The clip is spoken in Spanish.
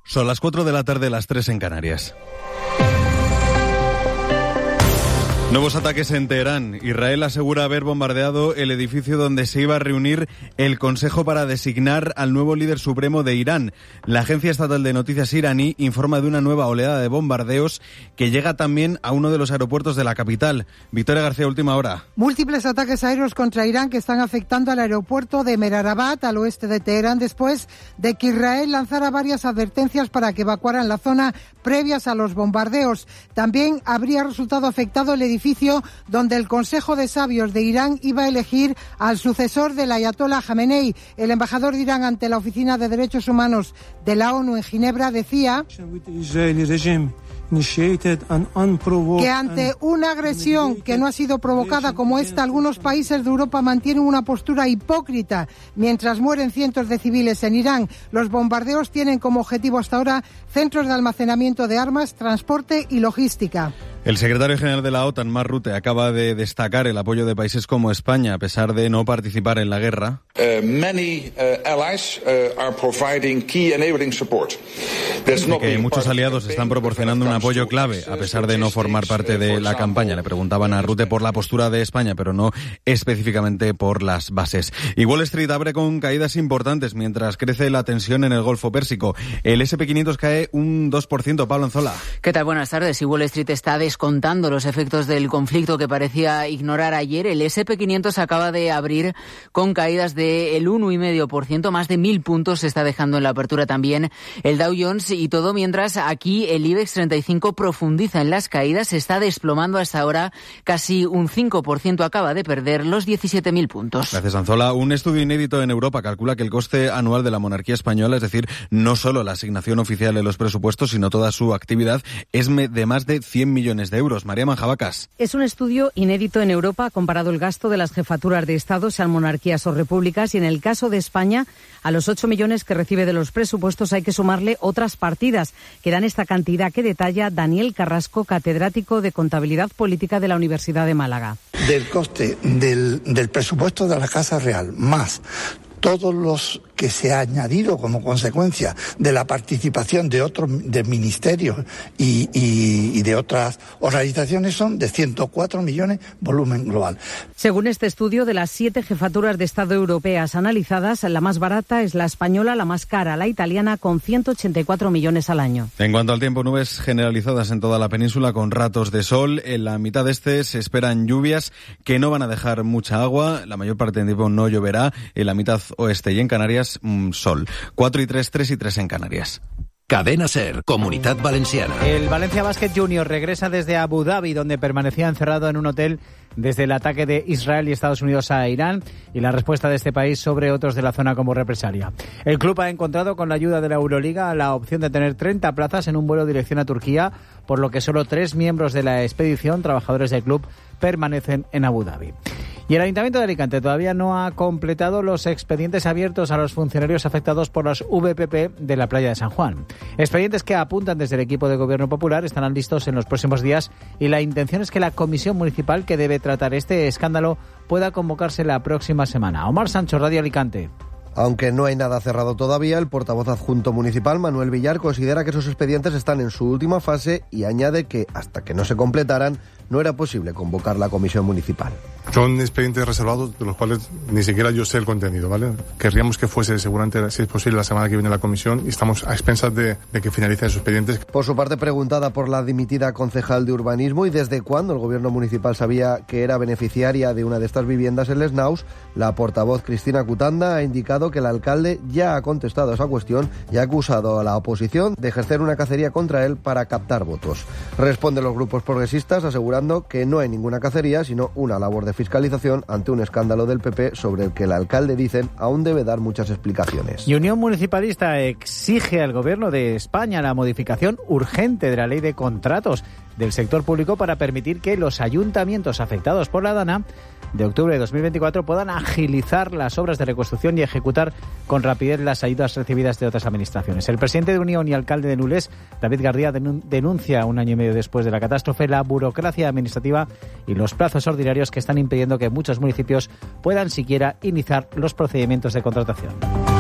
Son las 4 de la tarde, las 3 en Canarias. Nuevos ataques en Teherán. Israel asegura haber bombardeado el edificio donde se iba a reunir el Consejo para designar al nuevo líder supremo de Irán. La agencia estatal de noticias iraní informa de una nueva oleada de bombardeos que llega también a uno de los aeropuertos de la capital. Victoria García, última hora. Múltiples ataques aéreos contra Irán que están afectando al aeropuerto de Mehrabad, al oeste de Teherán, después de que Israel lanzara varias advertencias para que evacuaran la zona previas a los bombardeos. También habría resultado afectado el edificio donde el Consejo de Sabios de Irán iba a elegir al sucesor del ayatolá Jamenei. El embajador de Irán ante la Oficina de Derechos Humanos de la ONU en Ginebra decía que ante una agresión que no ha sido provocada como esta, algunos países de Europa mantienen una postura hipócrita mientras mueren cientos de civiles en Irán. Los bombardeos tienen como objetivo hasta ahora centros de almacenamiento de armas, transporte y logística. El secretario general de la OTAN, Mark Rutte, acaba de destacar el apoyo de países como España, a pesar de no participar en la guerra. Dice que muchos aliados están proporcionando un apoyo clave, a pesar de no formar parte de la campaña. Le preguntaban a Rutte por la postura de España, pero no específicamente por las bases. Y Wall Street abre con caídas importantes mientras crece la tensión en el Golfo Pérsico. El S&P 500 cae un 2%. Pablo Anzola. ¿Qué tal? Buenas tardes. Y Wall Street está descontando los efectos del conflicto que parecía ignorar ayer. El S&P 500 acaba de abrir con caídas del 1,5%, más de 1.000 puntos se está dejando en la apertura también el Dow Jones, y todo mientras aquí el IBEX 35 profundiza en las caídas, se está desplomando hasta ahora casi un 5%, acaba de perder los 17.000 puntos. Gracias, Anzola. Un estudio inédito en Europa calcula que el coste anual de la monarquía española, es decir, no solo la asignación oficial de los presupuestos, sino toda su actividad, es de más de 100 millones de euros. María Manjabacas. Es un estudio inédito en Europa. Ha comparado el gasto de las jefaturas de Estado, sean monarquías o repúblicas, y en el caso de España, a los 8 millones que recibe de los presupuestos hay que sumarle otras partidas que dan esta cantidad que detalla Daniel Carrasco, catedrático de Contabilidad Política de la Universidad de Málaga. Del coste del presupuesto de la Casa Real, más todos los que se ha añadido como consecuencia de la participación de otros de ministerios y de otras organizaciones, son de 104 millones volumen global. Según este estudio, de las 7 jefaturas de Estado europeas analizadas, la más barata es la española, la más cara la italiana, con 184 millones al año. En cuanto al tiempo, nubes generalizadas en toda la península con ratos de sol. En la mitad este se esperan lluvias que no van a dejar mucha agua. La mayor parte del tiempo no lloverá. En la mitad oeste y en Canarias, sol. 4 y 3, 3 y 3 en Canarias. Cadena SER, Comunitat Valenciana. El Valencia Basket Junior regresa desde Abu Dhabi, donde permanecía encerrado en un hotel desde el ataque de Israel y Estados Unidos a Irán y la respuesta de este país sobre otros de la zona como represalia. El club ha encontrado, con la ayuda de la Euroliga, la opción de tener 30 plazas en un vuelo dirección a Turquía, por lo que solo 3 miembros de la expedición, trabajadores del club, permanecen en Abu Dhabi. Y el Ayuntamiento de Alicante todavía no ha completado los expedientes abiertos a los funcionarios afectados por las VPP de la playa de San Juan. Expedientes que apuntan desde el equipo de Gobierno Popular estarán listos en los próximos días, y la intención es que la comisión municipal que debe tratar este escándalo pueda convocarse la próxima semana. Omar Sancho, Radio Alicante. Aunque no hay nada cerrado todavía, el portavoz adjunto municipal, Manuel Villar, considera que esos expedientes están en su última fase y añade que, hasta que no se completaran, no era posible convocar la comisión municipal. Son expedientes reservados de los cuales ni siquiera yo sé el contenido, ¿vale? Querríamos que fuese seguramente, si es posible, la semana que viene la comisión, y estamos a expensas de que finalicen esos expedientes. Por su parte, preguntada por la dimitida concejal de urbanismo y desde cuándo el gobierno municipal sabía que era beneficiaria de una de estas viviendas en Les Naus, la portavoz Cristina Cutanda ha indicado que el alcalde ya ha contestado a esa cuestión y ha acusado a la oposición de ejercer una cacería contra él para captar votos. Responden los grupos progresistas asegurando que no hay ninguna cacería, sino una labor de fiscalización ante un escándalo del PP sobre el que el alcalde, dicen, aún debe dar muchas explicaciones. Y Unión Municipalista exige al Gobierno de España la modificación urgente de la ley de contratos del sector público para permitir que los ayuntamientos afectados por la DANA de octubre de 2024 puedan agilizar las obras de reconstrucción y ejecutar con rapidez las ayudas recibidas de otras administraciones. El presidente de Unión y alcalde de Nules, David Gardía, denuncia un año y medio después de la catástrofe la burocracia administrativa y los plazos ordinarios que están impidiendo que muchos municipios puedan siquiera iniciar los procedimientos de contratación.